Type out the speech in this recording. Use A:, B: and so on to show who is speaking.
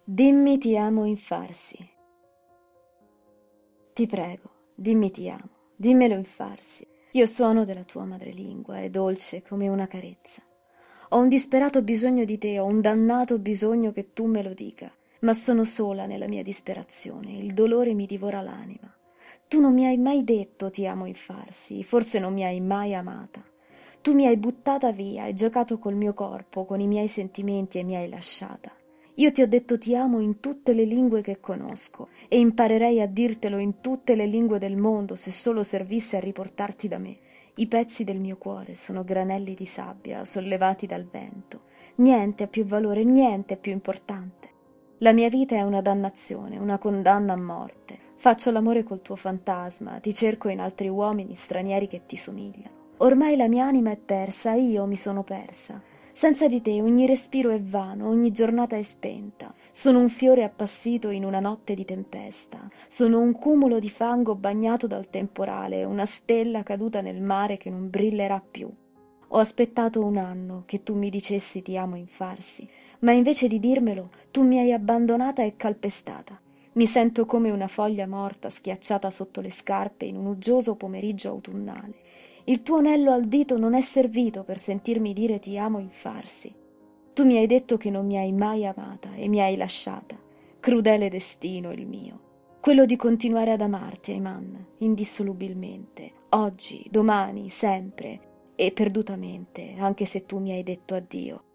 A: Dimmi ti amo in farsi. Ti prego, dimmi ti amo, dimmelo in farsi. Io suono della tua madrelingua, è dolce come una carezza. Ho un disperato bisogno di te, ho un dannato bisogno che tu me lo dica, ma sono sola nella mia disperazione, il dolore mi divora l'anima. Tu non mi hai mai detto ti amo in farsi, forse non mi hai mai amata. Tu mi hai buttata via, hai giocato col mio corpo, con i miei sentimenti e mi hai lasciata. Io ti ho detto ti amo in tutte le lingue che conosco e imparerei a dirtelo in tutte le lingue del mondo se solo servisse a riportarti da me. I pezzi del mio cuore sono granelli di sabbia sollevati dal vento. Niente ha più valore, niente è più importante. La mia vita è una dannazione, una condanna a morte. Faccio l'amore col tuo fantasma, ti cerco in altri uomini stranieri che ti somigliano. Ormai la mia anima è persa, io mi sono persa. Senza di te ogni respiro è vano, ogni giornata è spenta. Sono un fiore appassito in una notte di tempesta. Sono un cumulo di fango bagnato dal temporale, una stella caduta nel mare che non brillerà più. Ho aspettato un anno che tu mi dicessi ti amo in farsi, ma invece di dirmelo tu mi hai abbandonata e calpestata. Mi sento come una foglia morta schiacciata sotto le scarpe in un uggioso pomeriggio autunnale. Il tuo anello al dito non è servito per sentirmi dire ti amo in farsi. Tu mi hai detto che non mi hai mai amata e mi hai lasciata. Crudele destino il mio. Quello di continuare ad amarti, Ayman, indissolubilmente, oggi, domani, sempre, e perdutamente, anche se tu mi hai detto addio.